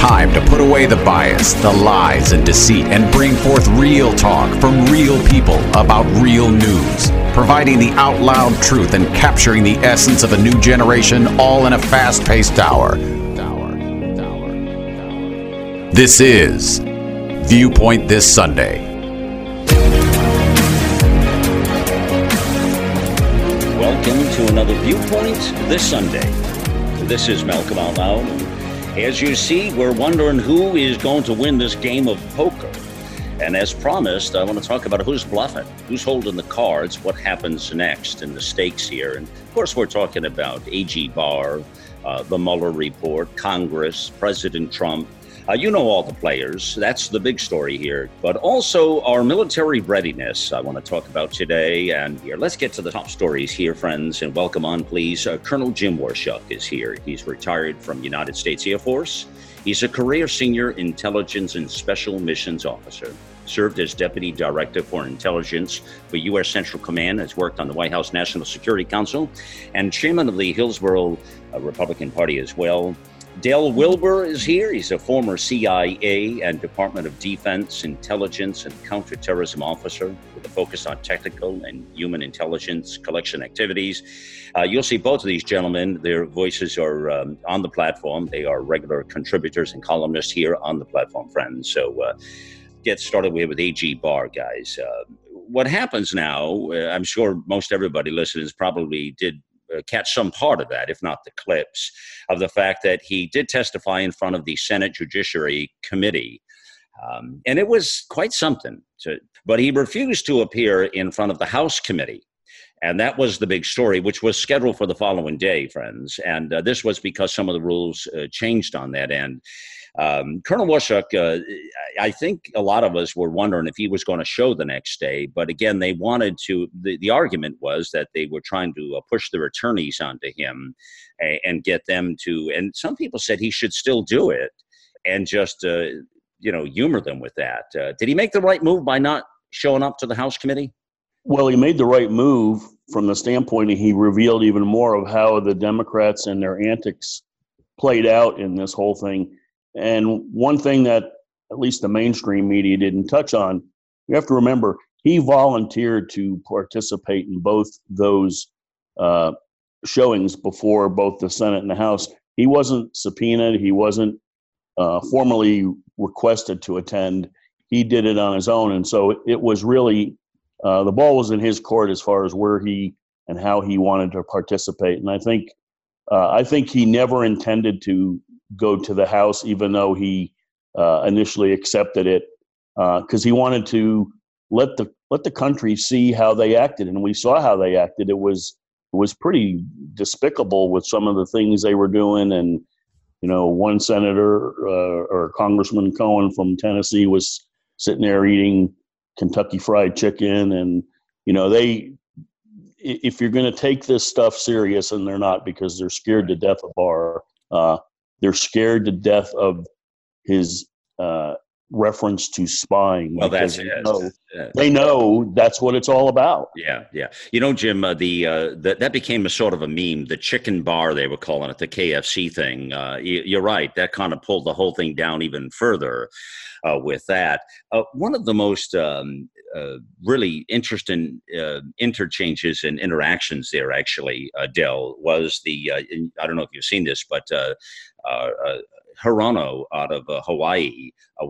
time to put away the bias, the lies, and deceit and bring forth real talk from real people about real news, providing the out loud truth and capturing the essence of a new generation, all in a fast-paced hour. This is Viewpoint This Sunday. Welcome to another Viewpoint this Sunday. This is Malcolm Out Loud. As you see, we're wondering who is going to win this game of poker. And as promised, I want to talk about who's bluffing, who's holding the cards, what happens next, and the stakes here. And of course, we're talking about AG Barr, the Mueller report, Congress, President Trump. You know all the players. That's the big story here. But also our military readiness I want to talk about today. And here, let's get to the top stories here, friends. And welcome on, please. Colonel Jim Waurishuk is here. He's retired from United States Air Force. He's a career senior intelligence and special missions officer. Served as Deputy Director for Intelligence for U.S. Central Command, has worked on the White House National Security Council, and chairman of the Hillsborough Republican Party as well. Dale Wilbur is here. He's a former CIA and Department of Defense intelligence and counterterrorism officer with a focus on technical and human intelligence collection activities. You'll see both of these gentlemen. Their voices are on the platform. They are regular contributors and columnists here on the platform, friends. So get started with AG Barr, guys. What happens now, I'm sure most everybody listening probably did catch some part of that, if not the clips, of the fact that he did testify in front of the Senate Judiciary Committee. And it was quite something. But he refused to appear in front of the House Committee. And that was the big story, which was scheduled for the following day, friends. And this was because some of the rules changed on that end. Colonel Waurishuk, I think a lot of us were wondering if he was going to show the next day. But again, they wanted to, the argument was that they were trying to push their attorneys onto him and get them to, and some people said he should still do it and just, humor them with that. Did he make the right move by not showing up to the House Committee? Well, he made the right move from the standpoint that he revealed even more of how the Democrats and their antics played out in this whole thing. And one thing that at least the mainstream media didn't touch on, you have to remember, he volunteered to participate in both those showings before both the Senate and the House. He wasn't subpoenaed. He wasn't formally requested to attend. He did it on his own. And so it was really, the ball was in his court as far as where he and how he wanted to participate. And I think he never intended to go to the House, even though he initially accepted it, because he wanted to let the country see how they acted, and we saw how they acted. It was pretty despicable with some of the things they were doing, and one senator or Congressman Cohen from Tennessee was sitting there eating Kentucky Fried Chicken, and if you're going to take this stuff serious, and they're not, because they're scared to death of Barr. They're scared to death of his reference to spying. Well, that's it. They know that's what it's all about. Yeah. Jim, that became a sort of a meme, the chicken bar, they were calling it, the KFC thing. You're right. That kind of pulled the whole thing down even further with that. One of the most really interesting interchanges and interactions there, actually, Del, was I don't know if you've seen this, but Hirono out of Hawaii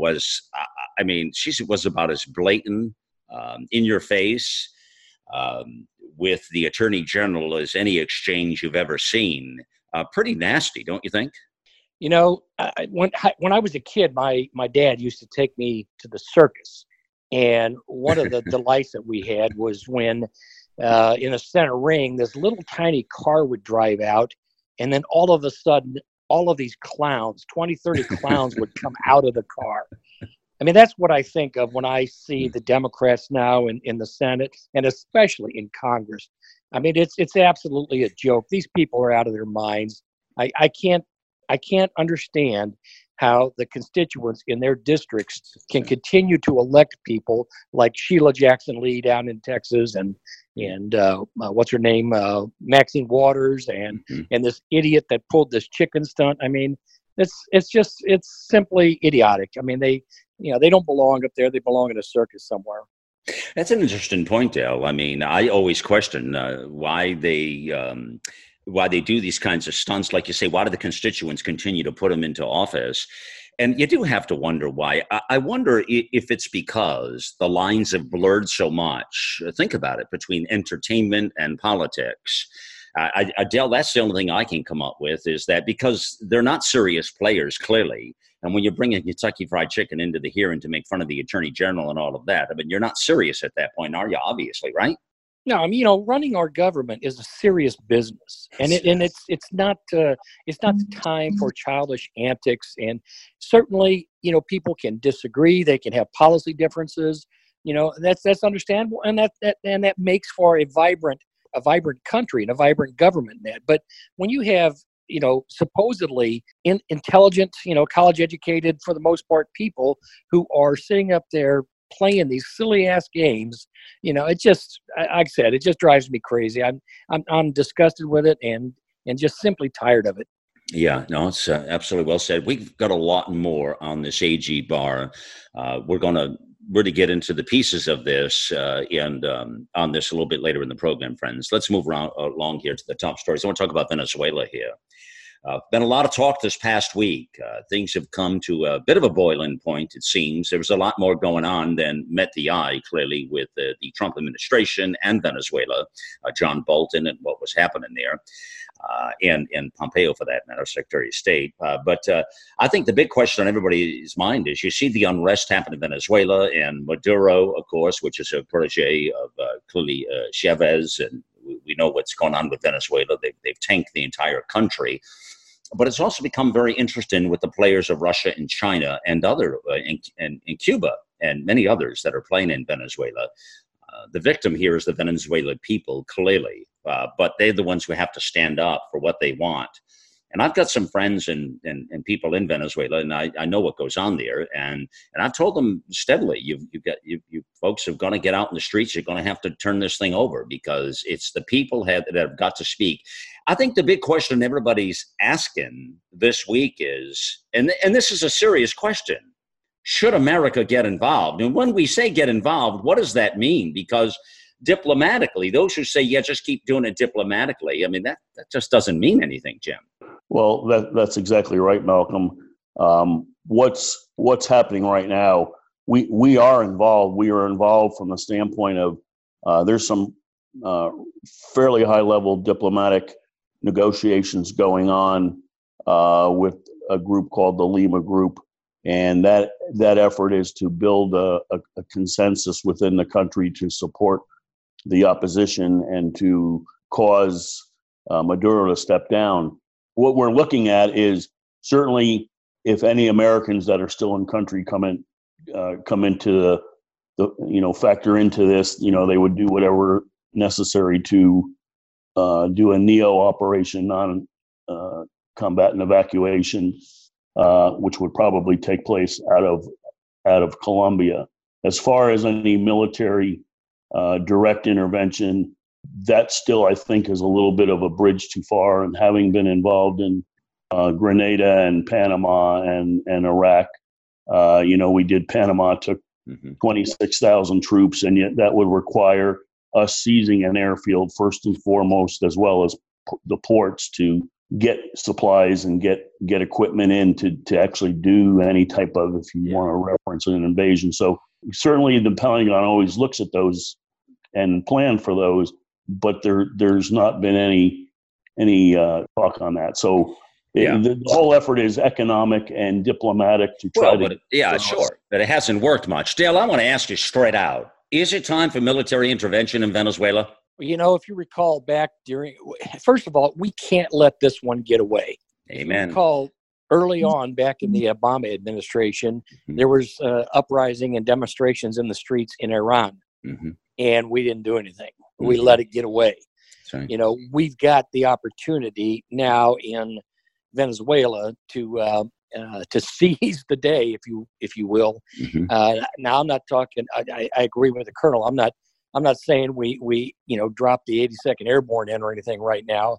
she was about as blatant, in your face, with the Attorney General as any exchange you've ever seen. Pretty nasty, don't you think? When I was a kid, my dad used to take me to the circus. And one of the delights that we had was when in the center ring, this little tiny car would drive out. And then all of a sudden, all of these clowns, 20, 30 clowns would come out of the car. I mean, that's what I think of when I see the Democrats now in the Senate, and especially in Congress. I mean, it's absolutely a joke. These people are out of their minds. I can't understand how the constituents in their districts can continue to elect people like Sheila Jackson Lee down in Texas and what's her name, Maxine Waters, and this idiot that pulled this chicken stunt. I mean, it's simply idiotic. I mean, they don't belong up there. They belong in a circus somewhere. That's an interesting point, Dale. I mean, I always question why they do these kinds of stunts. Like you say, why do the constituents continue to put them into office? And you do have to wonder why. I wonder if it's because the lines have blurred so much. Think about it, between entertainment and politics. Dale, that's the only thing I can come up with, is that because they're not serious players, clearly. And when you bring a Kentucky Fried Chicken into the hearing to make fun of the Attorney General and all of that, I mean, you're not serious at that point, are you? Obviously, right? No, I mean, running our government is a serious business, and it's not the time for childish antics. And certainly, people can disagree; they can have policy differences. That's understandable, and that makes for a vibrant country and a vibrant government. But when you have supposedly intelligent, college educated for the most part people who are sitting up there playing these silly ass games, it just, like I said, it just drives me crazy. I'm disgusted with it and just simply tired of it. Yeah, no, it's absolutely well said. We've got a lot more on this AG bar. We're going to really get into the pieces of this and on this a little bit later in the program, friends. Let's move along here to the top stories. I want to talk about Venezuela here. Been a lot of talk this past week. Things have come to a bit of a boiling point, it seems. There was a lot more going on than met the eye, clearly, with the Trump administration and Venezuela, John Bolton and what was happening there, and Pompeo, for that matter, Secretary of State. But I think the big question on everybody's mind is, you see the unrest happen in Venezuela, and Maduro, of course, which is a protege of clearly Chavez, and we know what's going on with Venezuela. They've tanked the entire country. But it's also become very interesting with the players of Russia and China and other in Cuba and many others that are playing in Venezuela. The victim here is the Venezuelan people, clearly, but they're the ones who have to stand up for what they want. And I've got some friends and people in Venezuela, and I know what goes on there. And I've told them steadily, you folks are going to get out in the streets. You're going to have to turn this thing over, because it's the people that have got to speak. I think the big question everybody's asking this week is, and this is a serious question, should America get involved? And when we say get involved, what does that mean? Because diplomatically, those who say, yeah, just keep doing it diplomatically, I mean, that just doesn't mean anything, Jim. Well, that's exactly right, Malcolm. What's happening right now, we are involved. We are involved from the standpoint of there's some fairly high-level diplomatic negotiations going on with a group called the Lima Group, and that effort is to build a consensus within the country to support the opposition and to cause Maduro to step down. What we're looking at is, certainly, if any Americans that are still in country come into the factor into this, they would do whatever necessary to do a NEO operation, non-combatant evacuation, which would probably take place out of Colombia. As far as any military direct intervention, that still, I think, is a little bit of a bridge too far. And having been involved in Grenada and Panama and Iraq, we did Panama, took 26,000 troops, and yet that would require us seizing an airfield first and foremost, as well as the ports, to get supplies and get equipment in to actually do any type of, if you want to reference an invasion. So certainly the Pentagon always looks at those and plan for those, but there's not been any talk on that. So the whole effort is economic and diplomatic to try sure, but it hasn't worked much. Dale, I want to ask you straight out: is it time for military intervention in Venezuela? If you recall back first of all, we can't let this one get away. Amen. If you recall early on back in the Obama administration, there was uprising and demonstrations in the streets in Iran, and we didn't do anything. We let it get away. Right. We've got the opportunity now in Venezuela to seize the day, if you will. Now, I'm not talking. I agree with the colonel. I'm not saying we drop the 82nd Airborne in or anything right now,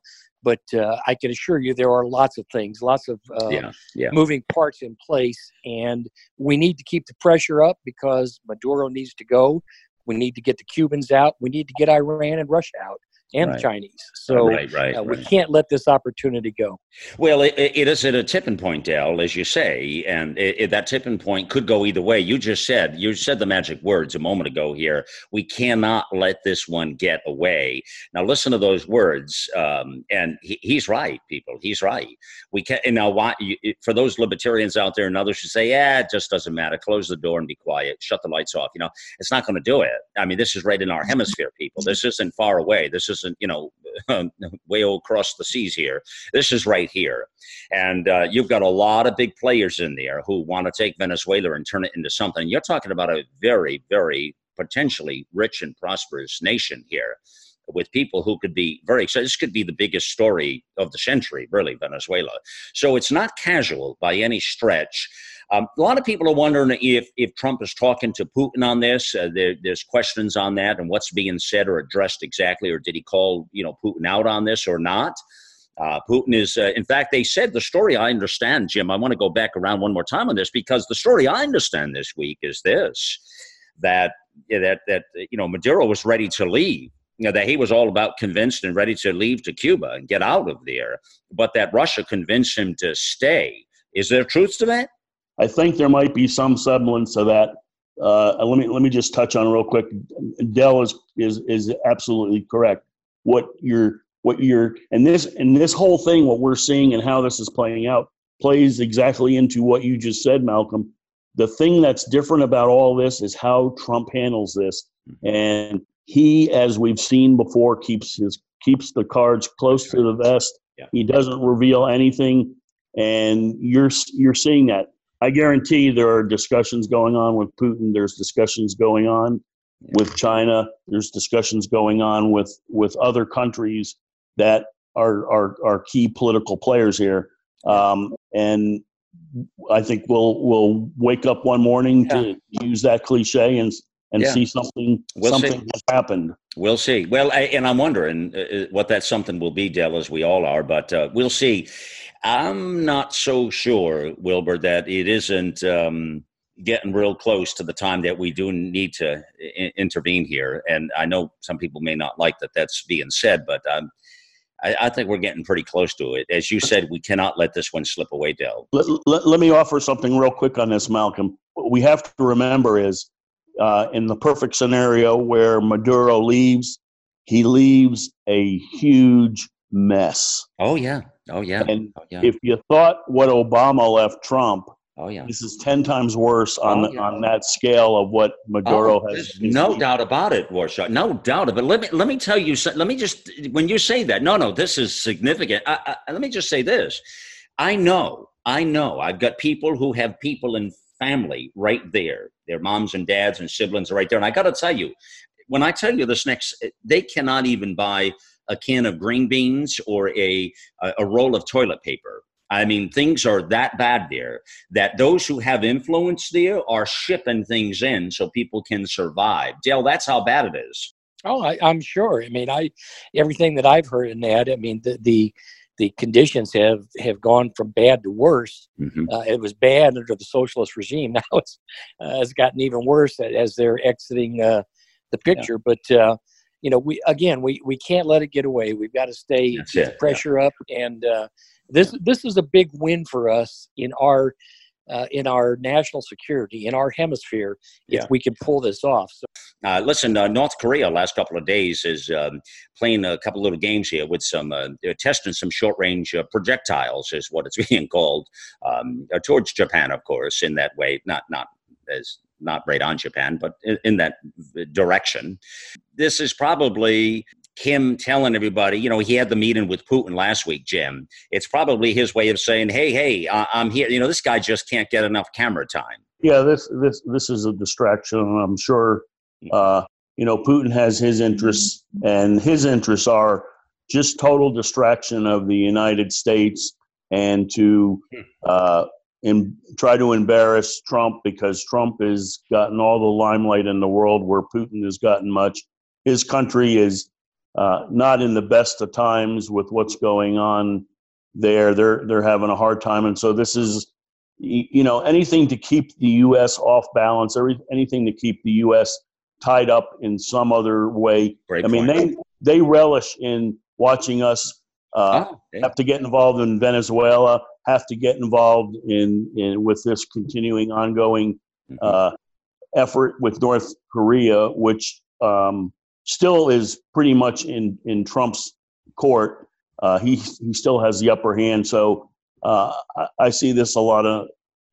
But I can assure you there are lots of things, lots of moving parts in place, and we need to keep the pressure up because Maduro needs to go. We need to get the Cubans out. We need to get Iran and Russia out, and the Chinese. So we can't let this opportunity go. Well, it is at a tipping point, Dell, as you say, and that tipping point could go either way. You said the magic words a moment ago here. We cannot let this one get away. Now, listen to those words, and he's right, people. He's right. We can. And now, for those libertarians out there and others who say, it just doesn't matter. Close the door and be quiet. Shut the lights off. It's not going to do it. I mean, this is right in our hemisphere, people. This isn't far away. This isn't, way across the seas here. This is right here. And you've got a lot of big players in there who want to take Venezuela and turn it into something. You're talking about a very, very potentially rich and prosperous nation here with people who could be very excited. This could be the biggest story of the century, really, Venezuela. So it's not casual by any stretch. A lot of people are wondering if Trump is talking to Putin on this. There's questions on that and what's being said or addressed exactly, or did he call Putin out on this or not? Putin is, in fact, they said the story I understand, Jim, I want to go back around one more time on this because the story I understand this week is this, that Maduro was ready to leave. That he was all about convinced and ready to leave to Cuba and get out of there, but that Russia convinced him to stay. Is there truth to that? I think there might be some semblance of that. Let me just touch on real quick. Dell is absolutely correct. And this whole thing, what we're seeing and how this is playing out, plays exactly into what you just said, Malcolm. The thing that's different about all this is how Trump handles this, and he, as we've seen before, keeps the cards close to the vest. Yeah. He doesn't reveal anything, and you're seeing that. I guarantee there are discussions going on with Putin. There's discussions going on with China. There's discussions going on with other countries that are key political players here. And I think we'll wake up one morning to use that cliche and see something has happened. We'll see. Well, and I'm wondering what that something will be, Dell, as we all are, but we'll see. I'm not so sure, Wilbur, that it isn't getting real close to the time that we do need to intervene here. And I know some people may not like that that's being said, but I think we're getting pretty close to it. As you said, we cannot let this one slip away, Dell. Let me offer something real quick on this, Malcolm. What we have to remember is in the perfect scenario where Maduro leaves, he leaves a huge mess. Oh, yeah. And if you thought what Obama left Trump, this is 10 times worse on that scale of what Maduro has. No doubt about it, Warshaw. No doubt about it. Let me tell you. Let me just, when you say that, no, this is significant. Let me just say this. I know. I've got people who have people in family right there. Their moms and dads and siblings are right there. And I got to tell you, when I tell you this next, they cannot even buy a can of green beans or a roll of toilet paper. I mean, things are that bad there that those who have influence there are shipping things in so people can survive. Dale, that's how bad it is. Oh, I'm sure. I mean, everything that I've heard in that, I mean, the conditions have gone from bad to worse. Mm-hmm. It was bad under the socialist regime. Now it's gotten even worse as they're exiting the picture. Yeah. But we can't let it get away. We've got to stay pressure up, and this is a big win for us in our national security, in our hemisphere, if we can pull this off. So. Listen, North Korea last couple of days is playing a couple little games here with some testing some short-range projectiles, is what it's being called, towards Japan, of course, in that way, not right on Japan, but in that direction. This is probably him telling everybody, he had the meeting with Putin last week, Jim. It's probably his way of saying, hey, I'm here. This guy just can't get enough camera time. Yeah, this is a distraction. I'm sure, Putin has his interests, and his interests are just total distraction of the United States and to try to embarrass Trump, because Trump has gotten all the limelight in the world where Putin has gotten much. His country is not in the best of times with what's going on there. They're having a hard time, and so this is, anything to keep the U.S. off balance, anything to keep the U.S. tied up in some other way. Great I mean, point. they relish in watching us have to get involved in Venezuela, have to get involved in with this continuing ongoing effort with North Korea, which still is pretty much in Trump's court. He still has the upper hand. So I see this a lot of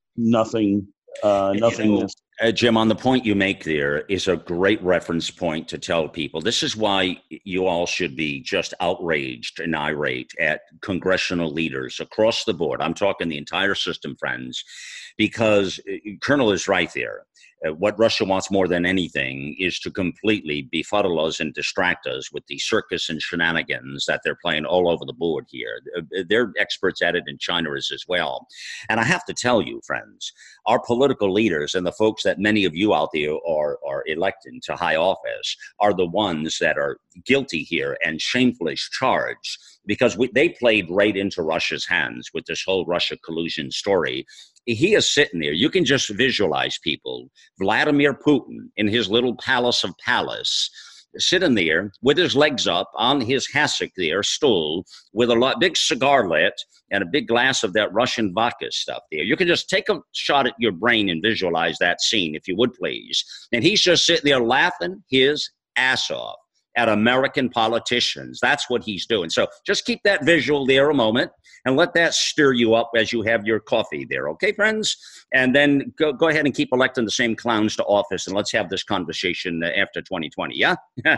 nothingness. Jim, on the point you make there is a great reference point to tell people. This is why you all should be just outraged and irate at congressional leaders across the board. I'm talking the entire system, friends, because Colonel is right there. What Russia wants more than anything is to completely befuddle us and distract us with the circus and shenanigans that they're playing all over the board here. They're experts at it in China as well. And I have to tell you, friends, our political leaders and the folks that many of you out there are elected to high office are the ones that are guilty here and shamefully charged, because they played right into Russia's hands with this whole Russia collusion story. He is sitting there. You can just visualize, people, Vladimir Putin in his little palace of palace, sitting there with his legs up on his hassock there, stool, with a big cigar lit and a big glass of that Russian vodka stuff there. You can just take a shot at your brain and visualize that scene, if you would, please. And he's just sitting there laughing his ass off at American politicians. That's what he's doing. So just keep that visual there a moment and let that stir you up as you have your coffee there. Okay, friends? And then go ahead and keep electing the same clowns to office, and let's have this conversation after 2020, yeah?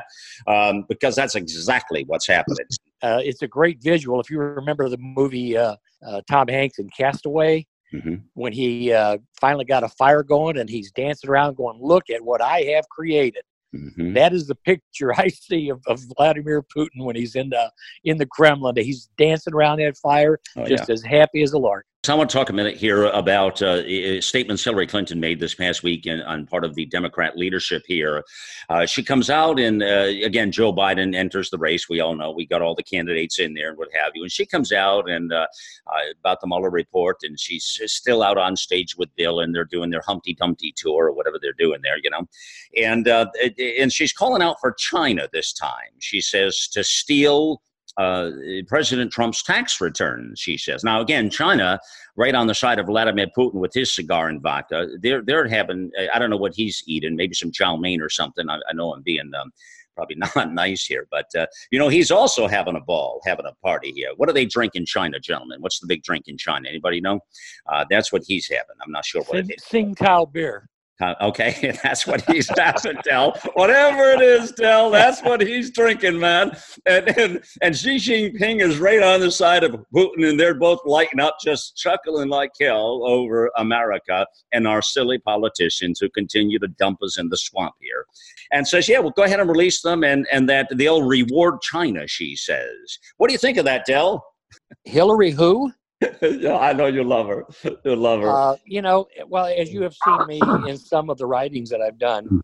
Because that's exactly what's happening. It's a great visual. If you remember the movie Tom Hanks in Castaway, when he finally got a fire going and he's dancing around going, "Look at what I have created." That is the picture I see of Vladimir Putin when he's in the Kremlin. He's dancing around that fire, as happy as a lark. So I want to talk a minute here about statements Hillary Clinton made this past week on part of the Democrat leadership here. She comes out and, again, Joe Biden enters the race. We all know we got all the candidates in there and what have you. And she comes out and about the Mueller report, and she's still out on stage with Bill, and they're doing their Humpty Dumpty tour or whatever they're doing there, and she's calling out for China this time. She says to steal President Trump's tax returns, she says. Now, again, China, right on the side of Vladimir Putin with his cigar and vodka, they're having, I don't know what he's eating, maybe some chow mein or something. I know I'm being probably not nice here, but, he's also having a ball, having a party here. What do they drink in China, gentlemen? What's the big drink in China? Anybody know? That's what he's having. I'm not sure what it is. Tsingtao beer. Okay, that's what he's having, Del. Whatever it is, Del, that's what he's drinking, man. And Xi Jinping is right on the side of Putin, and they're both lighting up, just chuckling like hell over America and our silly politicians who continue to dump us in the swamp here. And says, yeah, well, go ahead and release them, and that they'll reward China, she says. What do you think of that, Del? Hillary who? Yeah, I know you love her. You love her. Well, as you have seen me in some of the writings that I've done,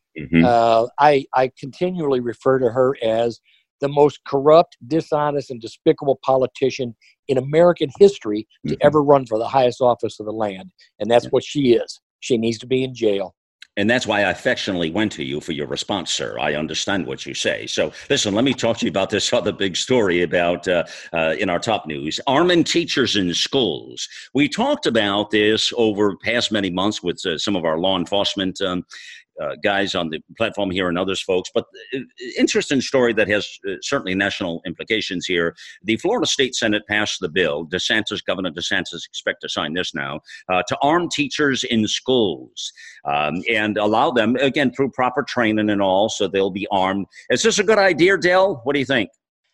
I continually refer to her as the most corrupt, dishonest, and despicable politician in American history to ever run for the highest office of the land. And that's what she is. She needs to be in jail. And that's why I affectionately went to you for your response, sir. I understand what you say. So listen, let me talk to you about this other big story about in our top news, arming teachers in schools. We talked about this over past many months with some of our law enforcement guys on the platform here and others folks, but interesting story that has certainly national implications here. The Florida State Senate passed the bill. Governor DeSantis expect to sign this now, to arm teachers in schools and allow them, again, through proper training and all, so they'll be armed. Is this a good idea, Del? What do you think?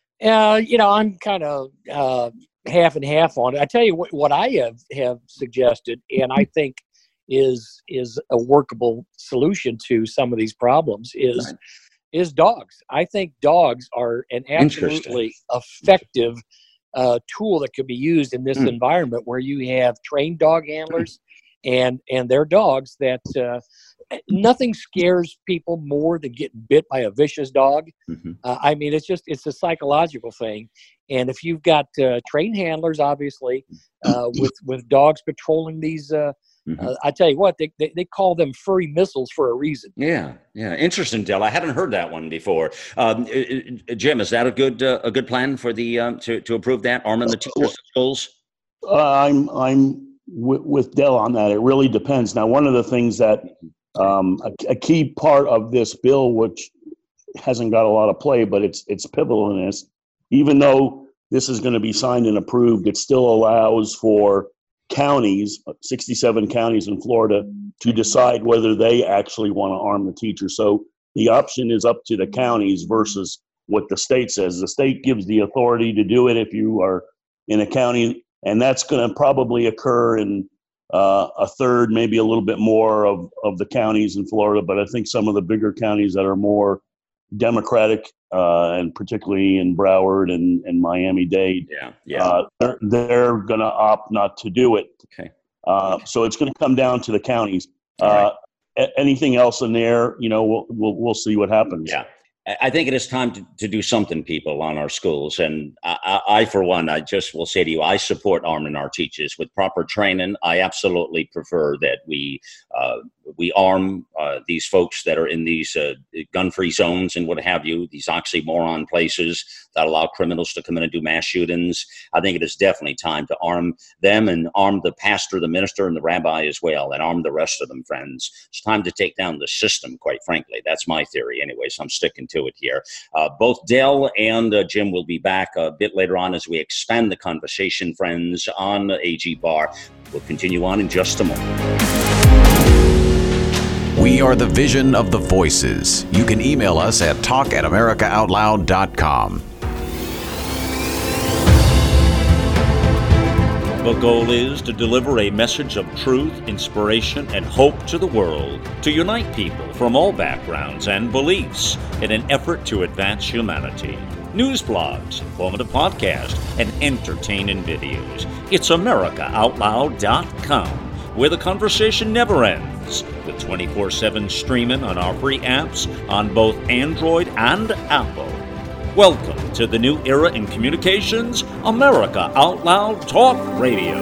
I'm kind of half and half on it. I tell you what I have suggested, and I think is a workable solution to some of these problems is dogs. I think dogs are an absolutely effective tool that could be used in this environment where you have trained dog handlers and their dogs that nothing scares people more than getting bit by a vicious dog. Mm-hmm. I mean, it's a psychological thing. And if you've got trained handlers, obviously, with dogs patrolling these, I tell you what, they call them furry missiles for a reason. Yeah. Interesting, Del. I hadn't heard that one before. Jim, is that a good plan for the to approve that, arming the teachers at schools? I'm with Dell on that. It really depends. Now, one of the things that a key part of this bill, which hasn't got a lot of play, but it's pivotal in this, even though this is going to be signed and approved, it still allows for counties, 67 counties in Florida, to decide whether they actually want to arm the teacher. So the option is up to the counties versus what the state says. The state gives the authority to do it if you are in a county, and that's going to probably occur in a third, maybe a little bit more of the counties in Florida. But I think some of the bigger counties that are more Democratic, and particularly in Broward and Miami-Dade, they're going to opt not to do it. Okay. So it's going to come down to the counties. Right. Anything else in there, we'll see what happens. Yeah. I think it is time to do something, people, on our schools. And I, for one, I just will say to you, I support arming our teachers with proper training. I absolutely prefer that we arm these folks that are in these gun-free zones and what have you, these oxymoron places that allow criminals to come in and do mass shootings. I think it is definitely time to arm them and arm the pastor, the minister, and the rabbi as well, and arm the rest of them, friends. It's time to take down the system, quite frankly. That's my theory anyway, so I'm sticking to it here. Both Del and Jim will be back a bit later on as we expand the conversation, friends, on AG Barr. We'll continue on in just a moment. We are the vision of the voices. You can email us at talk@americaoutloud.com. The goal is to deliver a message of truth, inspiration, and hope to the world, to unite people from all backgrounds and beliefs in an effort to advance humanity. News blogs, informative podcasts, and entertaining videos. It's AmericaOutloud.com, where the conversation never ends, with 24/7 streaming on our free apps on both Android and Apple. Welcome to the new era in communications, America Out Loud Talk Radio.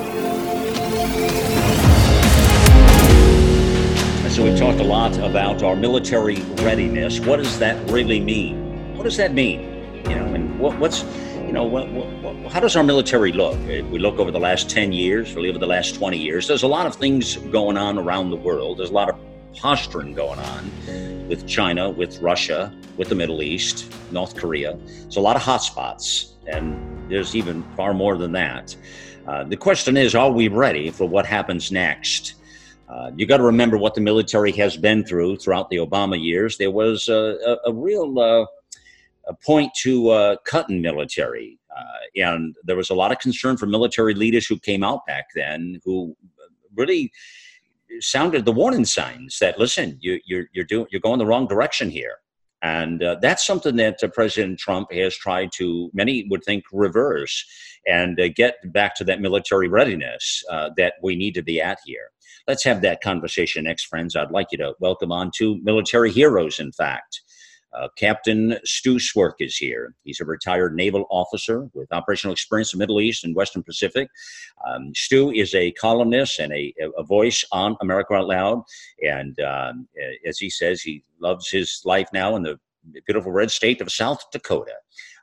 So we've talked a lot about our military readiness. What does that really mean? What does that mean? And how does our military look? We look over the last 10 years, really over the last 20 years. There's a lot of things going on around the world. There's a lot of posturing going on with China, with Russia, with the Middle East, North Korea. There's a lot of hotspots, and there's even far more than that. The question is, are we ready for what happens next? You got to remember what the military has been throughout the Obama years. There was a real point to cutting military, and there was a lot of concern for military leaders who came out back then who really sounded the warning signs that, listen, you're going the wrong direction here. And that's something that President Trump has tried to, many would think, reverse and get back to that military readiness that we need to be at here. Let's have that conversation next, friends. I'd like you to welcome on two military heroes, in fact. Captain Stu Swerk is here. He's a retired naval officer with operational experience in the Middle East and Western Pacific. Stu is a columnist and a voice on America Out Loud. And as he says, he loves his life now in the beautiful red state of South Dakota.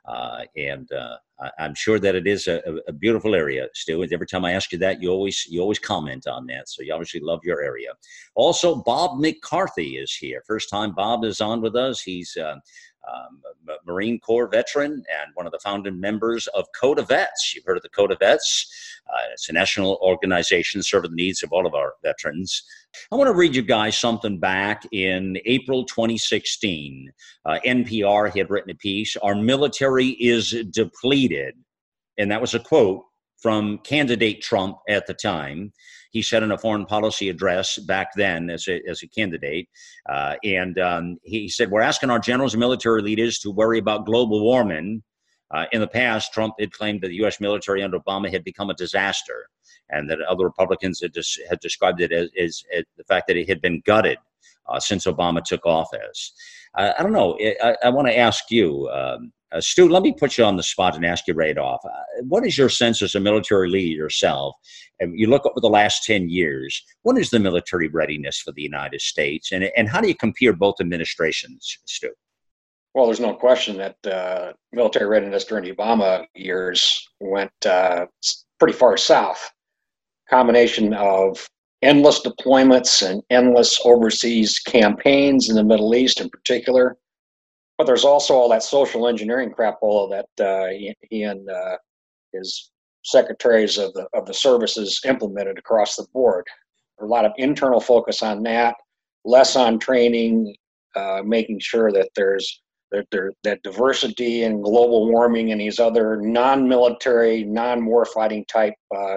I'm sure that it is a beautiful area, Stu. And every time I ask you that, you always comment on that. So you obviously love your area. Also, Bob McCarthy is here. First time Bob is on with us. He's a Marine Corps veteran and one of the founding members of Code of Vets. You've heard of the Code of Vets. It's a national organization serving the needs of all of our veterans. I want to read you guys something back in April 2016. NPR had written a piece, "Our military is depleted." And that was a quote from candidate Trump at the time. He said in a foreign policy address back then as a candidate, he said, "We're asking our generals and military leaders to worry about global warming." In the past, Trump had claimed that the U.S. military under Obama had become a disaster, and that other Republicans had described it as the fact that it had been gutted since Obama took office. I don't know. I want to ask you, Stu, let me put you on the spot and ask you right off. What is your sense as a military leader yourself? And you look over the last 10 years, what is the military readiness for the United States? And how do you compare both administrations, Stu? Well, there's no question that military readiness during the Obama years went pretty far south. Combination of endless deployments and endless overseas campaigns in the Middle East in particular. But there's also all that social engineering crapola that he and his secretaries of the services implemented across the board. There's a lot of internal focus on that, less on training, making sure that there's that diversity and global warming and these other non-military, non-warfighting type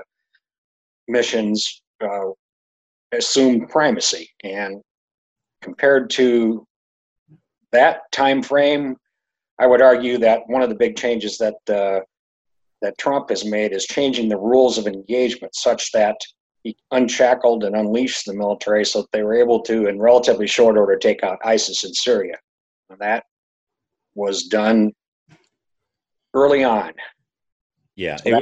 missions assumed primacy. And compared to that time frame, I would argue that one of the big changes that that Trump has made is changing the rules of engagement such that he unshackled and unleashed the military so that they were able to, in relatively short order, take out ISIS in Syria. And that was done early on. Yeah, So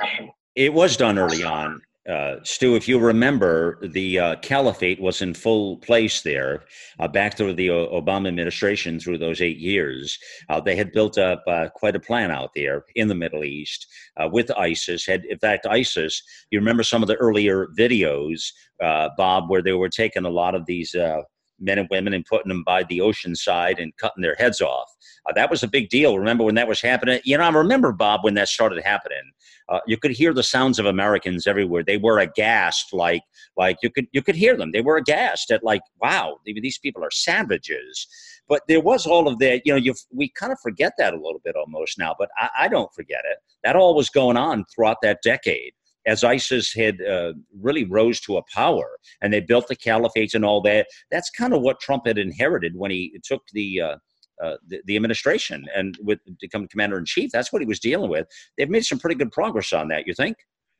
it was done early on. Stu, if you remember, the caliphate was in full place there back through the Obama administration through those 8 years. They had built up quite a plan out there in the Middle East with ISIS. In fact, ISIS, you remember some of the earlier videos, Bob, where they were taking a lot of these men and women and putting them by the ocean side and cutting their heads off. That was a big deal. Remember when that was happening? You know, I remember, Bob, when that started happening. You could hear the sounds of Americans everywhere. They were aghast, like you could hear them. They were aghast at like, wow, these people are savages. But there was all of that. You know, we kind of forget that a little bit almost now. But I don't forget it. That all was going on throughout that decade, as ISIS had really rose to a power, and they built the caliphates and all that. That's kind of what Trump had inherited when he took the administration and with become commander in chief. That's what he was dealing with. They've made some pretty good progress on that. You think?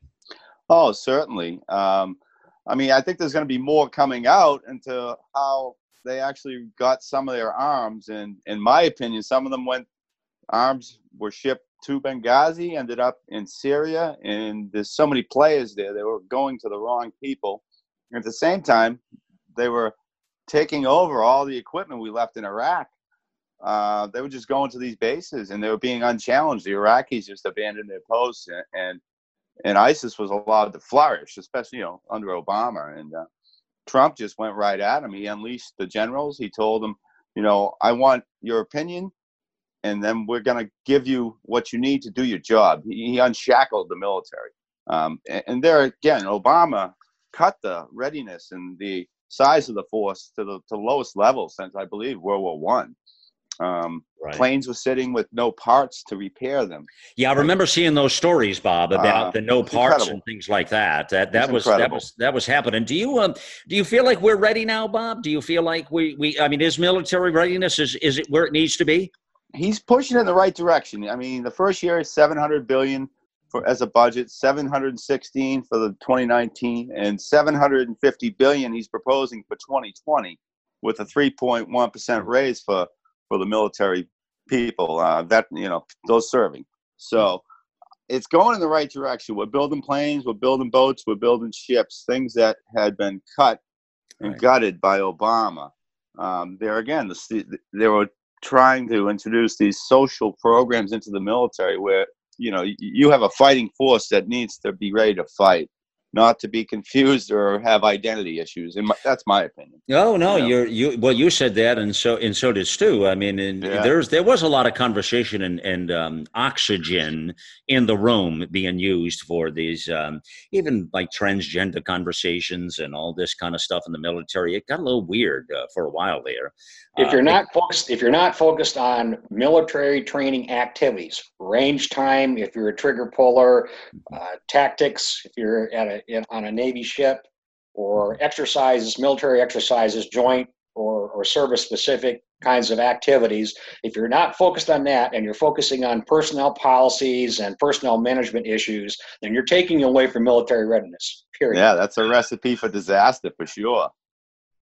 Oh, certainly. I mean, I think there's going to be more coming out into how they actually got some of their arms. And in my opinion, some of them arms were shipped to Benghazi, ended up in Syria, and there's so many players there. They were going to the wrong people. And at the same time, they were taking over all the equipment we left in Iraq. They were just going to these bases, and they were being unchallenged. The Iraqis just abandoned their posts, and ISIS was allowed to flourish, especially under Obama. And Trump just went right at him. He unleashed the generals. He told them, I want your opinion, and then we're going to give you what you need to do your job. He unshackled the military. And there again, Obama cut the readiness and the size of the force to the lowest level since, I believe, World War One. Right. Planes were sitting with no parts to repair them. Yeah, I remember seeing those stories, Bob, about the no parts and things like that. That was happening. Do you feel like we're ready now, Bob? Do you feel like we I mean, is military readiness is it where it needs to be? He's pushing in the right direction. I mean, the first year is $700 billion as a budget, 716 for the 2019, and $750 billion he's proposing for 2020, with a 3.1% raise for the military people those serving. So it's going in the right direction. We're building planes, we're building boats, we're building ships, things that had been cut and gutted by Obama. They were trying to introduce these social programs into the military where you have a fighting force that needs to be ready to fight, not to be confused or have identity issues. And that's my opinion. No, you said that, and so did Stu. I mean, there was a lot of conversation and oxygen in the room being used for these, even like transgender conversations and all this kind of stuff in the military. It got a little weird for a while there. If you're not focused on military training activities, range time, if you're a trigger puller, tactics, if you're on a Navy ship, or military exercises, joint or service specific kinds of activities, if you're not focused on that and you're focusing on personnel policies and personnel management issues, then you're taking away from military readiness, period. Yeah, that's a recipe for disaster for sure.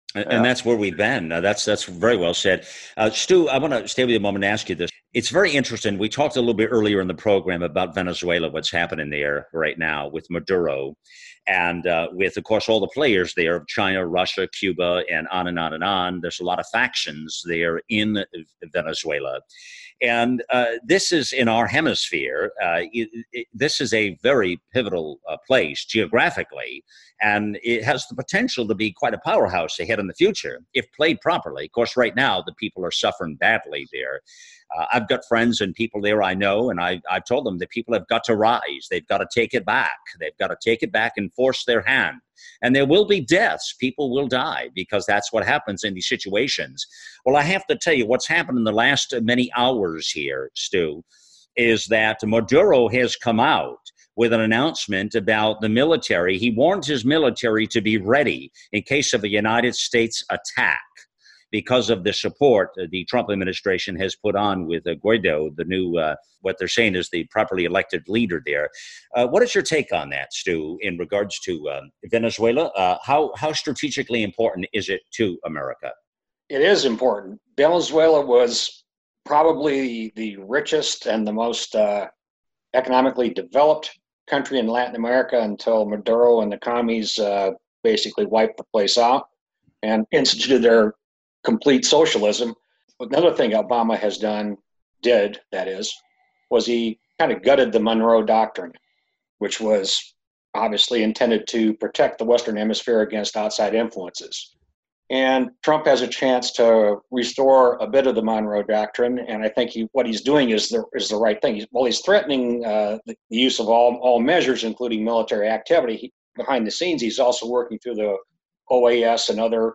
And that's where we've been. That's very well said. Stu, I want to stay with you a moment and ask you this. It's very interesting. We talked a little bit earlier in the program about Venezuela, what's happening there right now with Maduro, and with, of course, all the players there, China, Russia, Cuba, and on and on and on. There's a lot of factions there in Venezuela. And this is in our hemisphere. This is a very pivotal place geographically, and it has the potential to be quite a powerhouse ahead in the future if played properly. Of course, right now, the people are suffering badly there. I've got friends and people there I know, and I've told them that people have got to rise. They've got to take it back. They've got to take it back and force their hand. And there will be deaths. People will die because that's what happens in these situations. Well, I have to tell you what's happened in the last many hours here, Stu, is that Maduro has come out with an announcement about the military. He warned his military to be ready in case of a United States attack, because of the support the Trump administration has put on with Guaido, the new, what they're saying is the properly elected leader there. What is your take on that, Stu, in regards to Venezuela? How strategically important is it to America? It is important. Venezuela was probably the richest and the most economically developed country in Latin America until Maduro and the commies basically wiped the place out and instituted their complete socialism. Another thing Obama did, was he kind of gutted the Monroe Doctrine, which was obviously intended to protect the Western Hemisphere against outside influences. And Trump has a chance to restore a bit of the Monroe Doctrine, and I think what he's doing is the right thing. He's threatening the use of all measures, including military activity. Behind the scenes, he's also working through the OAS and other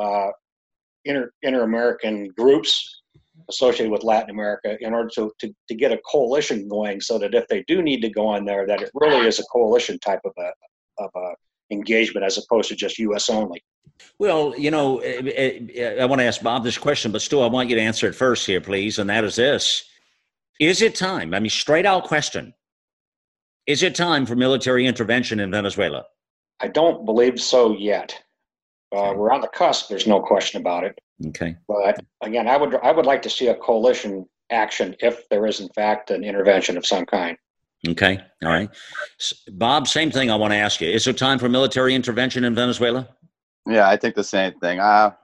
inter-American groups associated with Latin America in order to get a coalition going, so that if they do need to go in there, that it really is a coalition type of a engagement as opposed to just U.S. only. Well, I want to ask Bob this question, but Stu, I want you to answer it first here, please, and that is this. Is it time? I mean, straight out question. Is it time for military intervention in Venezuela? I don't believe so yet. We're on the cusp. There's no question about it. Okay. But again, I would like to see a coalition action if there is in fact an intervention of some kind. Okay. All right. Bob, same thing I want to ask you. Is there time for military intervention in Venezuela? Yeah, I think the same thing.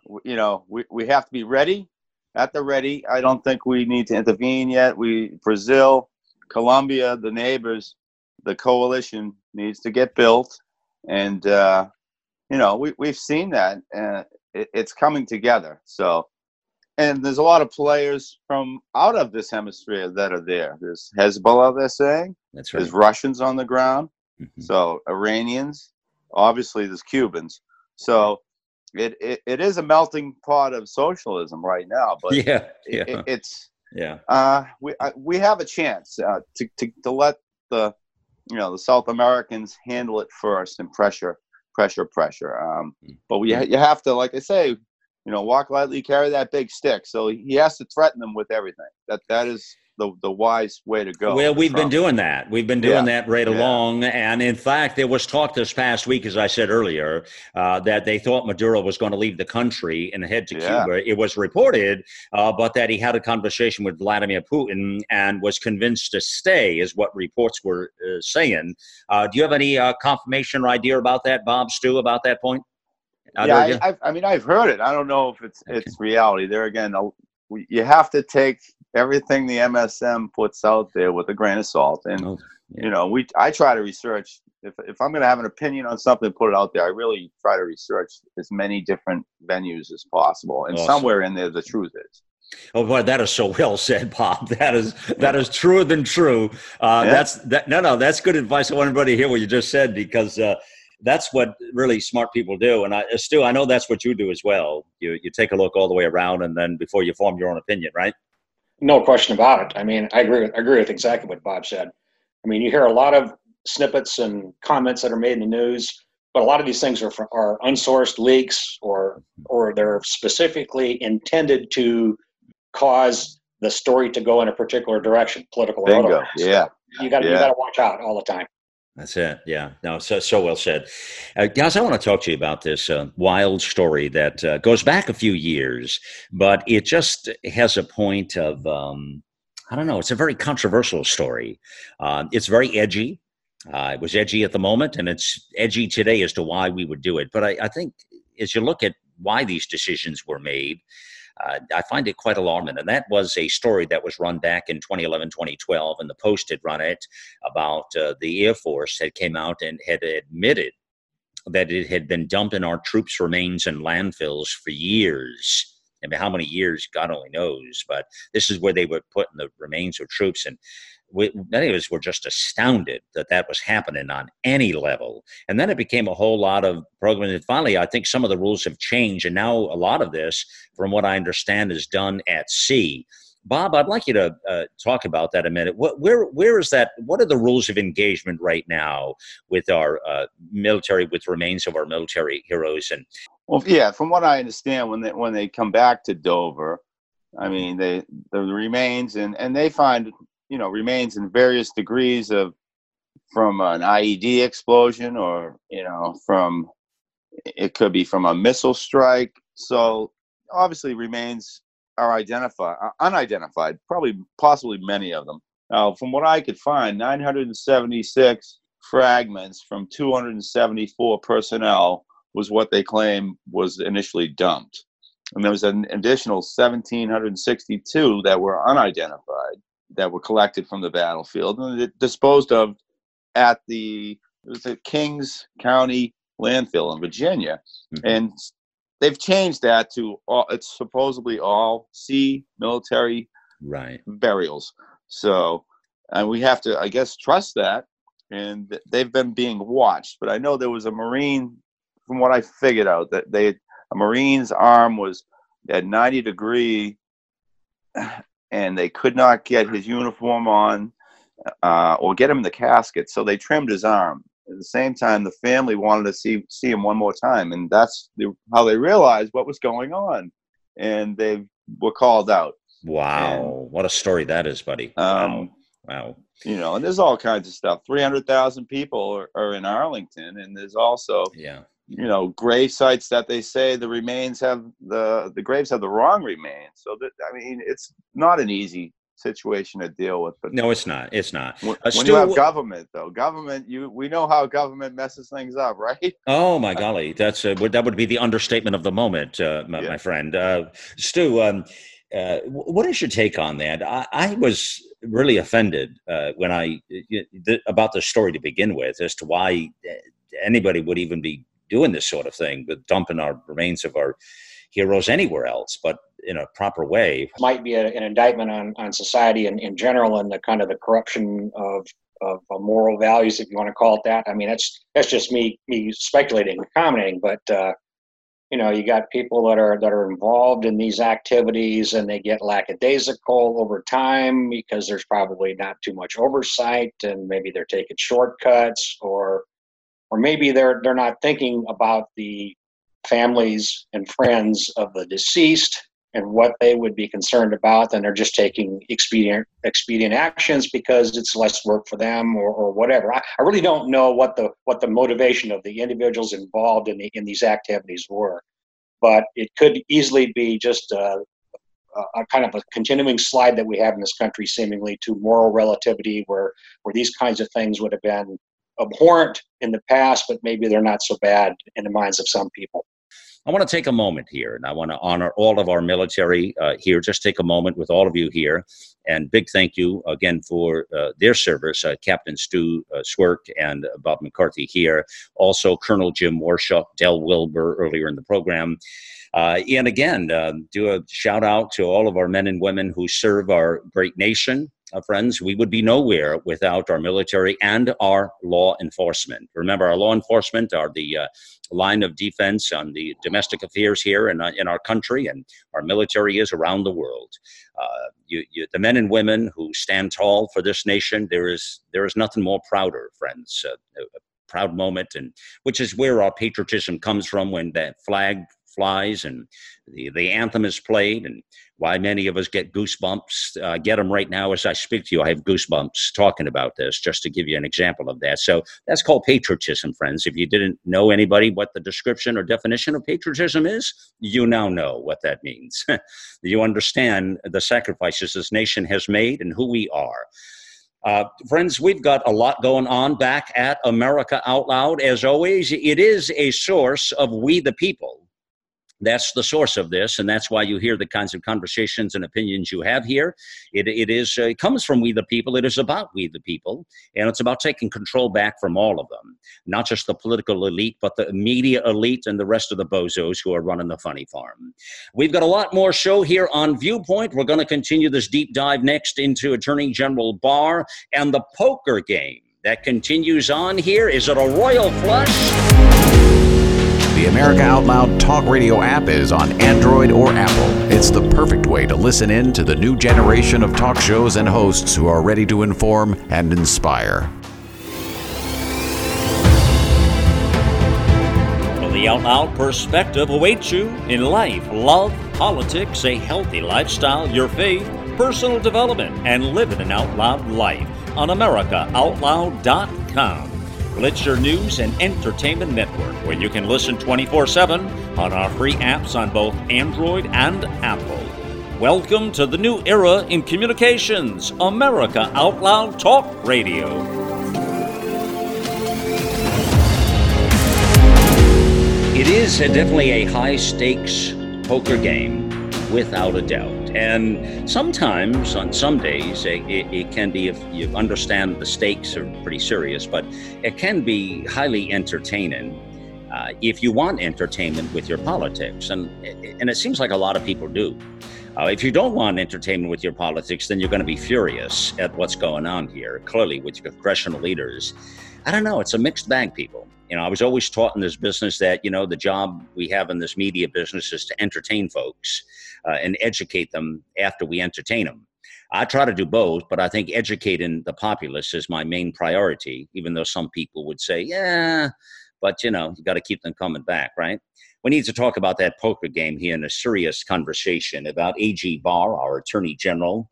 We have to be ready, at the ready. I don't think we need to intervene yet. Brazil, Colombia, the neighbors, the coalition needs to get built. And, we've seen that. It's coming together. So, and there's a lot of players from out of this hemisphere that are there. There's Hezbollah, they're saying. That's right. There's Russians on the ground. Mm-hmm. So Iranians, obviously there's Cubans. So it is a melting pot of socialism right now. But we have a chance to let the South Americans handle it first and pressure. But you have to, like I say, walk lightly, carry that big stick. So he has to threaten them with everything. That is the wise way to go. Well, we've been doing that. We've been doing that right along. And in fact, there was talk this past week, as I said earlier, that they thought Maduro was going to leave the country and head to Cuba. It was reported, but that he had a conversation with Vladimir Putin and was convinced to stay, is what reports were saying. Do you have any confirmation or idea about that, Bob, Stu, about that point? I've heard it. I don't know if it's reality. There again, you have to take everything the MSM puts out there with a grain of salt. And I try to research. If I'm going to have an opinion on something, put it out there. I really try to research as many different venues as possible, and somewhere in there the truth is. Oh boy, that is so well said, Bob. That is truer than true. That's good advice. I want everybody to hear what you just said, because that's what really smart people do. And Stu, I know that's what you do as well. You take a look all the way around, and then before you form your own opinion, right? No question about it. I mean, I agree with exactly what Bob said. I mean, you hear a lot of snippets and comments that are made in the news, but a lot of these things are unsourced leaks, or they're specifically intended to cause the story to go in a particular direction, political or otherwise. Yeah. You got to watch out all the time. That's it. Yeah. No, so well said. Guys, I want to talk to you about this wild story that goes back a few years, but it just has a point of, I don't know, it's a very controversial story. It's very edgy. It was edgy at the moment, and it's edgy today as to why we would do it. But I think as you look at why these decisions were made, I find it quite alarming. And that was a story that was run back in 2011, 2012, and the Post had run it about the Air Force had came out and had admitted that it had been dumping our troops' remains in landfills for years. I mean, how many years, God only knows. But this is where they were putting the remains of troops. And many of us were just astounded that that was happening on any level. And then it became a whole lot of programming. And finally, I think some of the rules have changed. And now a lot of this, from what I understand, is done at sea. Bob, I'd like you to talk about that a minute. Where is that? What are the rules of engagement right now with our military, with remains of our military heroes? And well, yeah, from what I understand, when they come back to Dover, I mean, the remains and they find remains in various degrees from an IED explosion, or it could be from a missile strike. So obviously remains are unidentified, possibly many of them. Now, from what I could find, 976 fragments from 274 personnel was what they claim was initially dumped. And there was an additional 1,762 that were unidentified, that were collected from the battlefield and disposed of at the Kings County landfill in Virginia. Mm-hmm. And they've changed that to it's supposedly all sea military burials. So, and we have to, I guess, trust that. And they've been being watched. But I know there was a Marine, from what I figured out, that a Marine's arm was at 90 degree, and they could not get his uniform on or get him in the casket. So they trimmed his arm. At the same time, the family wanted to see him one more time. And that's how they realized what was going on. And they were called out. Wow. What a story that is, buddy. Wow. And there's all kinds of stuff. 300,000 people are in Arlington. And there's also, grave sites that they say the remains have the graves have the wrong remains. So that, I mean, it's not an easy situation to deal with. But no, it's not. It's not. When you have government, though, we know how government messes things up, right? Oh my golly, that would be the understatement of the moment, my friend. Stu, what is your take on that? I was really offended when about the story to begin with, as to why anybody would even be doing this sort of thing, with dumping our remains of our heroes anywhere else, but in a proper way. Might be an indictment on society in general, and the kind of the corruption of moral values, if you want to call it that. I mean, that's just me speculating and commenting, but you got people that are involved in these activities, and they get lackadaisical over time because there's probably not too much oversight, and maybe they're taking shortcuts, or maybe they're not thinking about the families and friends of the deceased and what they would be concerned about, and they're just taking expedient actions because it's less work for them, or whatever. I really don't know what the motivation of the individuals involved in these activities were, but it could easily be just a kind of a continuing slide that we have in this country, seemingly, to moral relativity, where these kinds of things would have been abhorrent in the past, but maybe they're not so bad in the minds of some people. I want to take a moment here, and I want to honor all of our military here. Just take a moment with all of you here, and big thank you again for their service, Captain Stu Swirk and Bob McCarthy here. Also, Colonel Jim Warshaw, Del Wilbur earlier in the program. And again, do a shout out to all of our men and women who serve our great nation. Friends, we would be nowhere without our military and our law enforcement. Remember, our law enforcement are the line of defense on the domestic affairs here in our country, and our military is around the world. The men and women who stand tall for this nation, there is nothing more prouder, friends. A proud moment, and which is where our patriotism comes from, when that flag flies and the anthem is played, and why many of us get goosebumps. Get them right now as I speak to you. I have goosebumps talking about this, just to give you an example of that. So that's called patriotism, friends. If you didn't know anybody what the description or definition of patriotism is, you now know what that means. You understand the sacrifices this nation has made and who we are. Friends, we've got a lot going on back at America Out Loud. As always, it is a source of We the People. That's the source of this, and that's why you hear the kinds of conversations and opinions you have here. It comes from We the People. It is about We the People, and it's about taking control back from all of them, not just the political elite, but the media elite and the rest of the bozos who are running the funny farm. We've got a lot more show here on Viewpoint. We're going to continue this deep dive next into Attorney General Barr and the poker game that continues on here. Is it a royal flush? The America Out Loud Talk Radio app is on Android or Apple. It's the perfect way to listen in to the new generation of talk shows and hosts who are ready to inform and inspire. The Out Loud perspective awaits you in life, love, politics, a healthy lifestyle, your faith, personal development, and living an out loud life on AmericaOutloud.com. It's your news and entertainment network where you can listen 24/7 on our free apps on both Android and Apple. Welcome to the new era in communications, America Out Loud Talk Radio. It is definitely a high-stakes poker game, without a doubt. And sometimes, on some days, it can be, if you understand the stakes are pretty serious, but it can be highly entertaining if you want entertainment with your politics. And it seems like a lot of people do. If you don't want entertainment with your politics, then you're going to be furious at what's going on here, clearly with your congressional leaders. I don't know. It's a mixed bag, people. I was always taught in this business that, the job we have in this media business is to entertain folks and educate them after we entertain them. I try to do both, but I think educating the populace is my main priority, even though some people would say, yeah, but, you got to keep them coming back, right? We need to talk about that poker game here in a serious conversation about A.G. Barr, our Attorney General,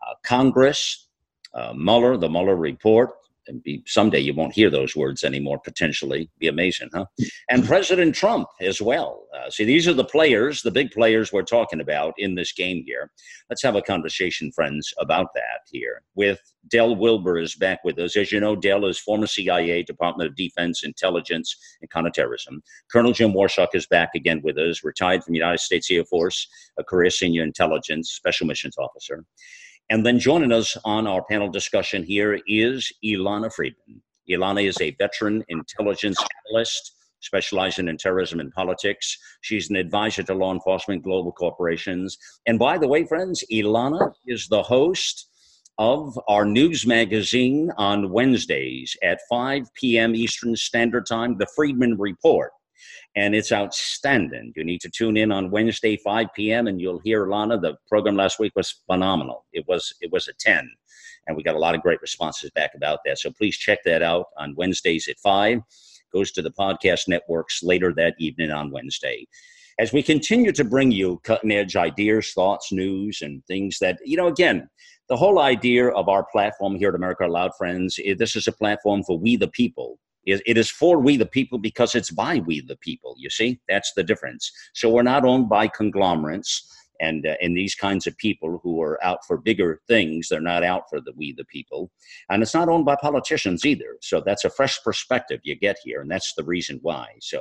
Congress, Mueller, the Mueller report. And someday you won't hear those words anymore, potentially. Be amazing, huh? And President Trump as well. See, these are the players, the big players we're talking about in this game here. Let's have a conversation, friends, about that here. With Dell Wilbur is back with us. As you know, Dell is former CIA, Department of Defense, Intelligence, and Counterterrorism. Colonel Jim Warshaw is back again with us, retired from the United States Air Force, a career senior intelligence, special missions officer. And then joining us on our panel discussion here is Ilana Freedman. Ilana is a veteran intelligence analyst specializing in terrorism and politics. She's an advisor to law enforcement, global corporations. And by the way, friends, Ilana is the host of our news magazine on Wednesdays at 5 p.m. Eastern Standard Time, The Freedman Report. And it's outstanding. You need to tune in on Wednesday, 5 p.m., and you'll hear Ilana. The program last week was phenomenal. It was a 10, and we got a lot of great responses back about that. So please check that out on Wednesdays at 5. Goes to the podcast networks later that evening on Wednesday. As we continue to bring you cutting-edge ideas, thoughts, news, and things that, again, the whole idea of our platform here at America Out Loud, friends, this is a platform for we the people. It is for we the people because it's by we the people, you see? That's the difference. So we're not owned by conglomerates and these kinds of people who are out for bigger things. They're not out for the we the people. And it's not owned by politicians either. So that's a fresh perspective you get here, and that's the reason why. So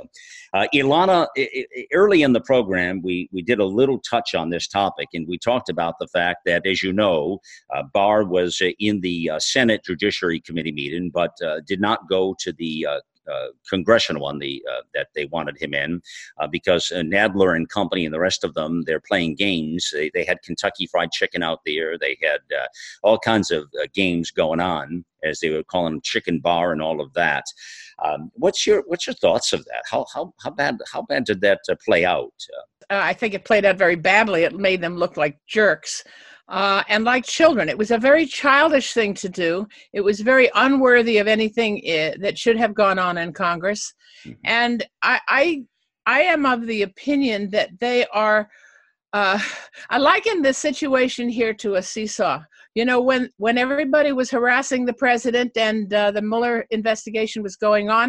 Ilana, early in the program, we did a little touch on this topic, and we talked about the fact that, as you know, Barr was in the Senate Judiciary Committee meeting, but did not go to the congressional one that they wanted him in because Nadler and company and the rest of them, they're playing games. They had Kentucky Fried Chicken out there. They had all kinds of games going on, as they were calling them, Chicken Bar and all of that. What's your thoughts of that? How bad did that play out? I think it played out very badly. It made them look like jerks. And like children. It was a very childish thing to do. It was very unworthy of anything that should have gone on in Congress. Mm-hmm. And I I am of the opinion that they are. I liken this situation here to a seesaw. You know, when everybody was harassing the president and the Mueller investigation was going on,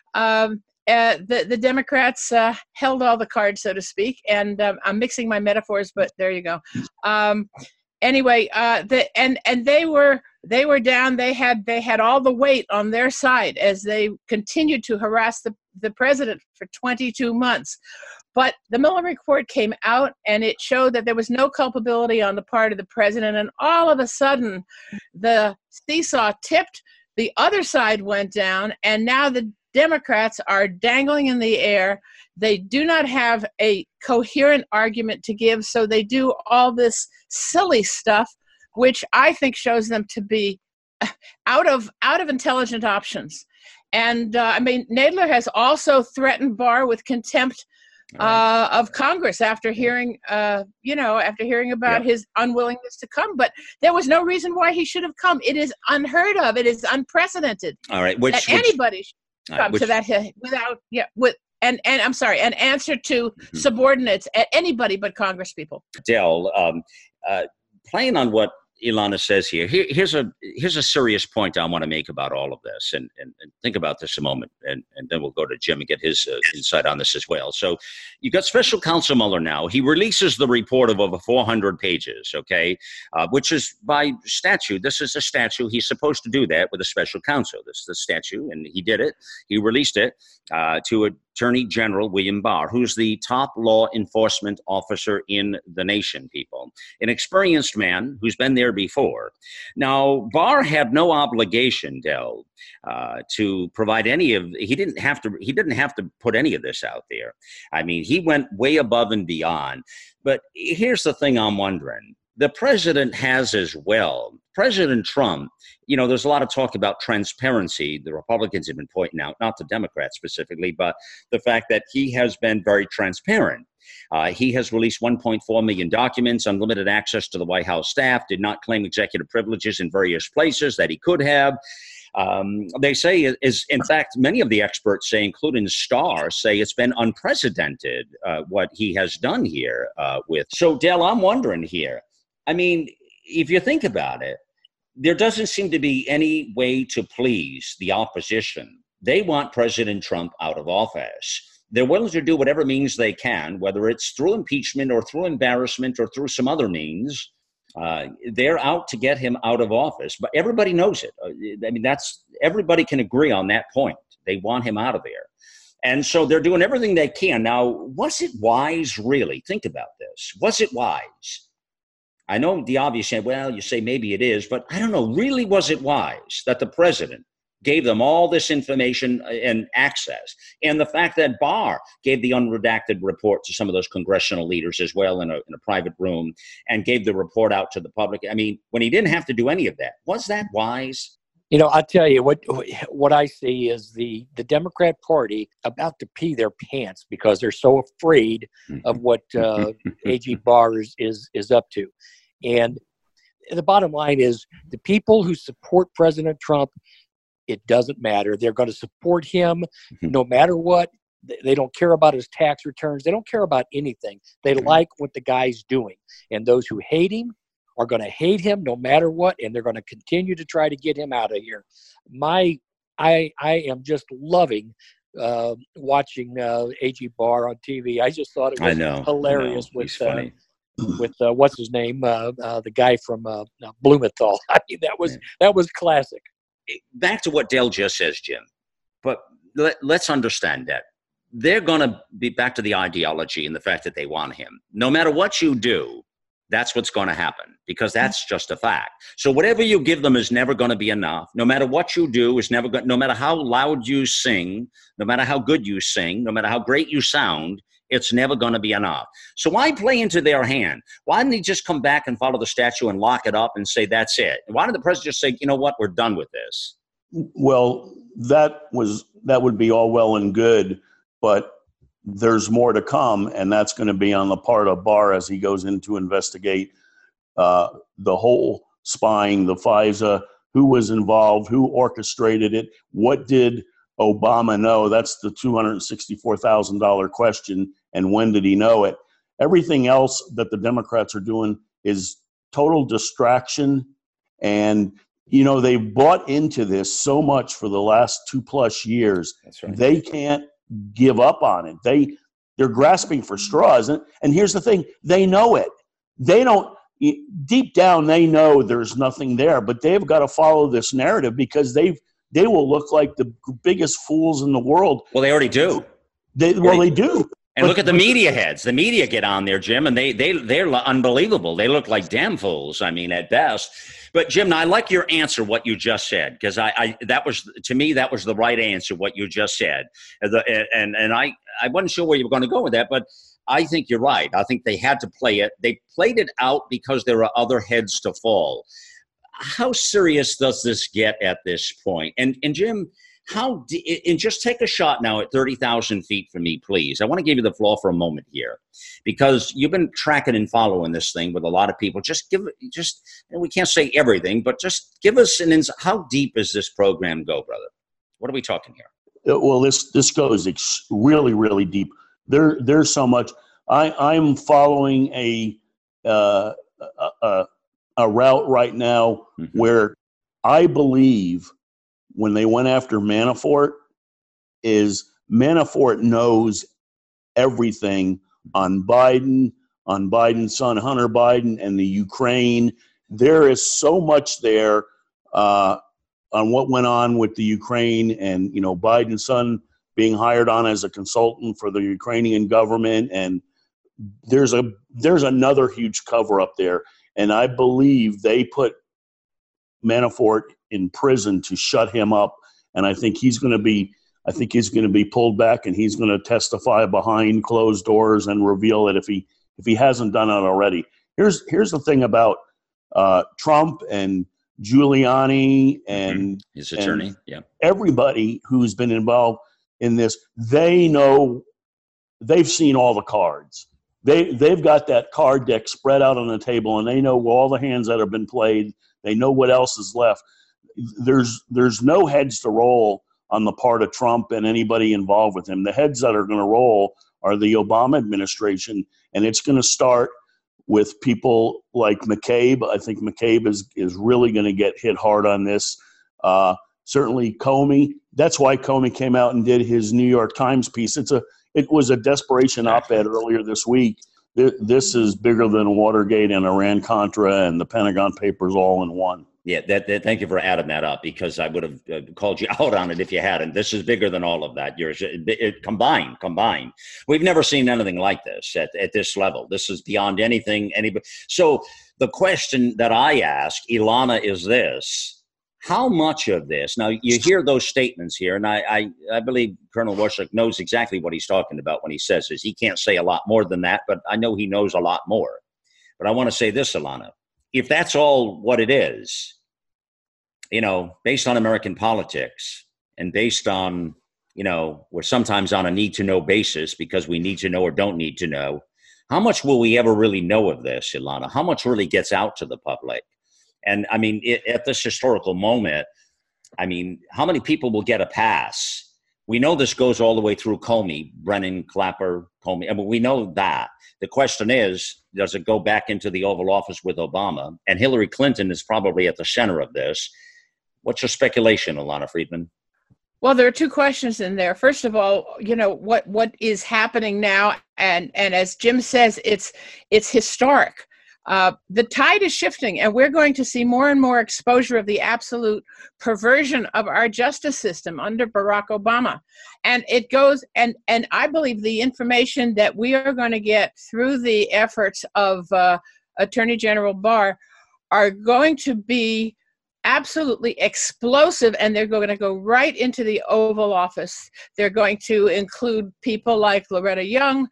the Democrats held all the cards, so to speak. And I'm mixing my metaphors, but there you go. Anyway, they were down. They had all the weight on their side as they continued to harass the president for 22 months. But the Mueller report came out, and it showed that there was no culpability on the part of the president. And all of a sudden, the seesaw tipped, the other side went down, and now the Democrats are dangling in the air. They do not have a coherent argument to give, so they do all this silly stuff, which I think shows them to be out of intelligent options. And I mean, Nadler has also threatened Barr with contempt of Congress after hearing, about his unwillingness to come. But there was no reason why he should have come. It is unheard of. It is unprecedented. All right, anybody should come to that without and I'm sorry, an answer to subordinates at anybody but Congress people. Del, playing on what Ilana says here, here's a serious point I want to make about all of this, and think about this a moment, and then we'll go to Jim and get his insight on this as well. So you've got Special Counsel Mueller now. He releases the report of over 400 pages, okay, which is by statute. This is a statute. He's supposed to do that with a special counsel. This is the statute, and he did it. He released it to Attorney General William Barr, who's the top law enforcement officer in the nation, people. An experienced man who's been there before. Now, Barr had no obligation, Del, to provide any of. He didn't have to put any of this out there. I mean, he went way above and beyond. But here's the thing I'm wondering. The president has as well. President Trump, you know, there's a lot of talk about transparency. The Republicans have been pointing out, not the Democrats specifically, but the fact that he has been very transparent. He has released 1.4 million documents, unlimited access to the White House staff, did not claim executive privileges in various places that he could have. They say, in fact, many of the experts say, including Starr, say it's been unprecedented what he has done here with. So, Del, I'm wondering here, I mean, if you think about it, there doesn't seem to be any way to please the opposition. They want President Trump out of office. They're willing to do whatever means they can, whether it's through impeachment or through embarrassment or through some other means. They're out to get him out of office, but everybody knows it. I mean, everybody can agree on that point. They want him out of there. And so they're doing everything they can. Now, was it wise, really? Think about this. Was it wise? I know the obvious, well, you say maybe it is, but I don't know. Really, was it wise that the president gave them all this information and access? And the fact that Barr gave the unredacted report to some of those congressional leaders as well in a private room and gave the report out to the public. I mean, when he didn't have to do any of that, was that wise? You know, I'll tell you what I see is the Democrat Party about to pee their pants because they're so afraid of what AG Barr is up to. And the bottom line is the people who support President Trump, it doesn't matter. They're going to support him no matter what. They don't care about his tax returns. They don't care about anything. They like what the guy's doing. And those who hate him are going to hate him no matter what, and they're going to continue to try to get him out of here. I am just loving watching AG Barr on TV. I just thought it was hilarious with what's his name, the guy from Blumenthal. I mean, that was classic. Back to what Del just says, Jim, but let's understand that they're going to be back to the ideology and the fact that they want him. No matter what you do, that's what's going to happen because that's just a fact. So whatever you give them is never going to be enough. No matter what you do is never going. No matter how loud you sing, no matter how good you sing, no matter how great you sound, it's never going to be enough. So why play into their hand? Why didn't he just come back and follow the statute and lock it up and say, that's it? Why didn't the president just say, you know what, we're done with this? Well, that would be all well and good, but there's more to come, and that's going to be on the part of Barr as he goes in to investigate the whole spying, the FISA, who was involved, who orchestrated it, what did Obama know? That's the $264,000 question. And when did he know it? Everything else that the Democrats are doing is total distraction. And, they've bought into this so much for the last 2+ years. That's right. They can't give up on it. They're grasping for straws. And here's the thing. They know it. They don't, deep down, they know there's nothing there, but they've got to follow this narrative because they will look like the biggest fools in the world. Well, they already do. They do. And look at the media heads. The media get on there, Jim, and they're unbelievable. They look like damn fools, at best. But Jim, I like your answer, what you just said, because that was the right answer, what you just said. And I wasn't sure where you were going to go with that, but I think you're right. I think they had to play it. They played it out because there are other heads to fall. How serious does this get at this point? And Jim, and just take a shot now at 30,000 feet from me, please. I want to give you the floor for a moment here, because you've been tracking and following this thing with a lot of people. We can't say everything, but just give us an insight. How deep does this program go, brother? What are we talking here? Well, this goes really, really deep. There's so much. I'm following a route right now where I believe when they went after Manafort is Manafort knows everything on Biden's son, Hunter Biden, and the Ukraine. There is so much there on what went on with the Ukraine and, Biden's son being hired on as a consultant for the Ukrainian government. And there's another huge cover up there. And I believe they put Manafort in prison to shut him up. And I think he's going to be pulled back, and he's going to testify behind closed doors and reveal it if he hasn't done it already. Here's the thing about Trump and Giuliani and his attorney, everybody who's been involved in this. They know, they've seen all the cards. They've got that card deck spread out on the table, and they know all the hands that have been played. They know what else is left. There's no heads to roll on the part of Trump and anybody involved with him. The heads that are going to roll are the Obama administration, and it's going to start with people like McCabe. I think McCabe is really going to get hit hard on this. Certainly Comey. That's why Comey came out and did his New York Times piece. It was a desperation op-ed earlier this week. This is bigger than Watergate and Iran-Contra and the Pentagon Papers all in one. Yeah, thank you for adding that up, because I would have called you out on it if you hadn't. This is bigger than all of that. Combined. We've never seen anything like this at this level. This is beyond anything anybody. So the question that I ask Ilana is this: how much of this? Now you hear those statements here, and I believe Colonel Warshack knows exactly what he's talking about when he says this. He can't say a lot more than that, but I know he knows a lot more. But I want to say this, Ilana. If that's all what it is, based on American politics and based on, we're sometimes on a need to know basis because we need to know or don't need to know, how much will we ever really know of this, Ilana? How much really gets out to the public? And at this historical moment, how many people will get a pass? We know this goes all the way through Comey, Brennan, Clapper, Comey. We know that. The question is, does it go back into the Oval Office with Obama? And Hillary Clinton is probably at the center of this. What's your speculation, Ilana Friedman? Well, there are two questions in there. First of all, what is happening now, and as Jim says, it's historic. The tide is shifting, and we're going to see more and more exposure of the absolute perversion of our justice system under Barack Obama. And it goes, and I believe the information that we are going to get through the efforts of Attorney General Barr are going to be absolutely explosive, and they're going to go right into the Oval Office. They're going to include people like Loretta Young,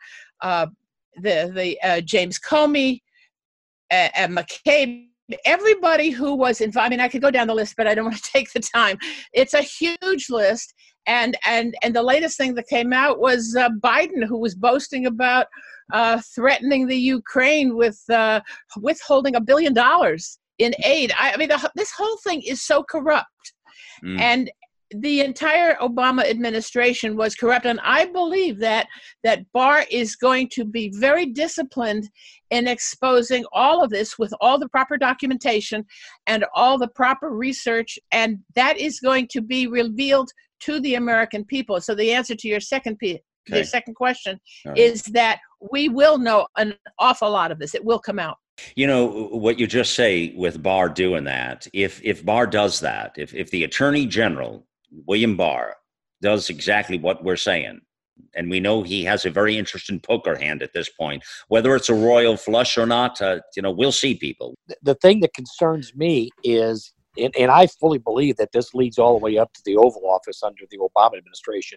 James Comey, and McCabe, everybody who was involved. I could go down the list, but I don't want to take the time. It's a huge list. And the latest thing that came out was Biden, who was boasting about threatening the Ukraine with withholding $1 billion in aid. This whole thing is so corrupt. And the entire Obama administration was corrupt. And I believe that Barr is going to be very disciplined in exposing all of this with all the proper documentation and all the proper research. And that is going to be revealed to the American people. So the answer to your second the second question is that we will know an awful lot of this. It will come out. You know, what you just say with Barr doing that, if Barr does that, if the Attorney General, William Barr, does exactly what we're saying, and we know he has a very interesting poker hand at this point, whether it's a royal flush or not, we'll see, people. The thing that concerns me is, and I fully believe that this leads all the way up to the Oval Office under the Obama administration.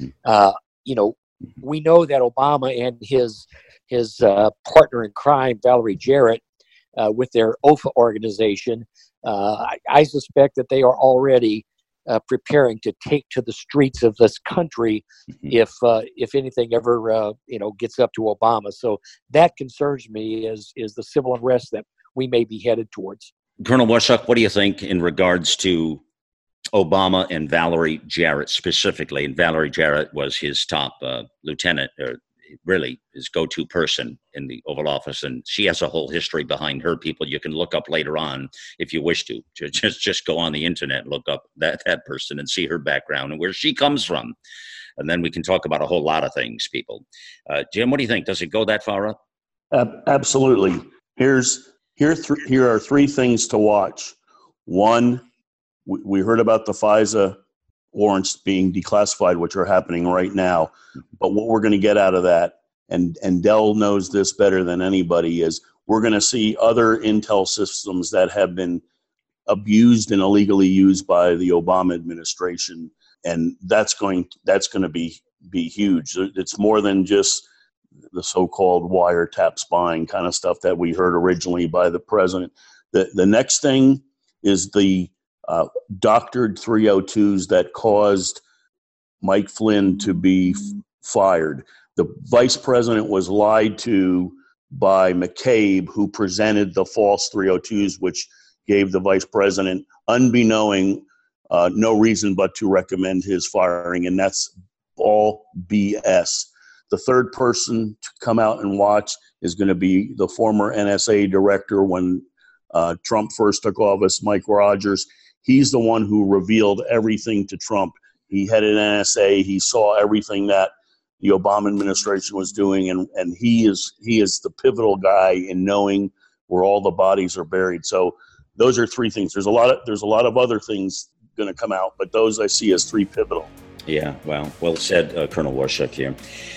We know that Obama and his partner in crime, Valerie Jarrett, with their OFA organization, I suspect that they are already preparing to take to the streets of this country if anything ever gets up to Obama. So that concerns me is the civil unrest that we may be headed towards. Colonel Warshuck, what do you think in regards to Obama and Valerie Jarrett specifically? And Valerie Jarrett was his top lieutenant, or really his go-to person in the Oval Office, and she has a whole history behind her. People you can look up later on if you wish to. Just go on the internet and look up that person and see her background and where she comes from, and then we can talk about a whole lot of things. People, Jim, what do you think? Does it go that far up? Absolutely. Here are three things to watch. One, we heard about the FISA warrants being declassified, which are happening right now. But what we're going to get out of that, and Dell knows this better than anybody, is we're going to see other intel systems that have been abused and illegally used by the Obama administration, and that's going to be huge. It's more than just the so-called wiretap spying kind of stuff that we heard originally by the president. The next thing is the doctored 302s that caused Mike Flynn to be fired. The vice president was lied to by McCabe, who presented the false 302s, which gave the vice president, unbeknowing, no reason but to recommend his firing, and that's all BS. The third person to come out and watch is going to be the former NSA director when Trump first took office, Mike Rogers. He's the one who revealed everything to Trump. He headed NSA. He saw everything that the Obama administration was doing, and he is the pivotal guy in knowing where all the bodies are buried. So those are three things. There's a lot of other things going to come out, but those I see as three pivotal. Yeah, well said, Colonel Warshuck here.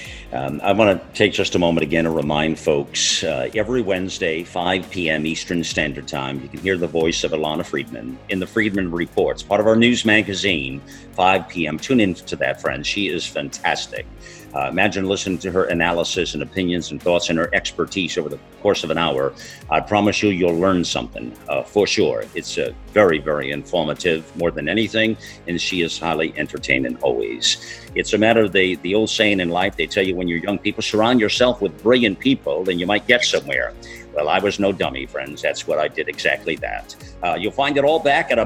I want to take just a moment again to remind folks, every Wednesday, 5 p.m. Eastern Standard Time, you can hear the voice of Ilana Friedman in the Friedman Reports, part of our news magazine, 5 p.m. Tune in to that, friends. She is fantastic. Imagine listening to her analysis and opinions and thoughts and her expertise over the course of an hour. I promise you'll learn something for sure. It's very, very informative more than anything, and she is highly entertaining always. It's a matter of the old saying in life, they tell you when you're young people, surround yourself with brilliant people, then you might get somewhere. Well, I was no dummy, friends. That's what I did, exactly that. You'll find it all back at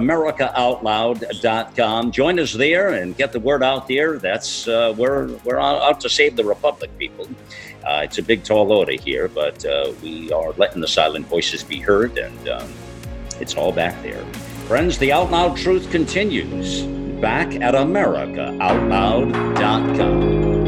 AmericaOutloud.com. Join us there and get the word out there. That's we're out to save the Republic, people. It's a big, tall order here, but we are letting the silent voices be heard, and it's all back there. Friends, the Out Loud Truth continues back at AmericaOutloud.com.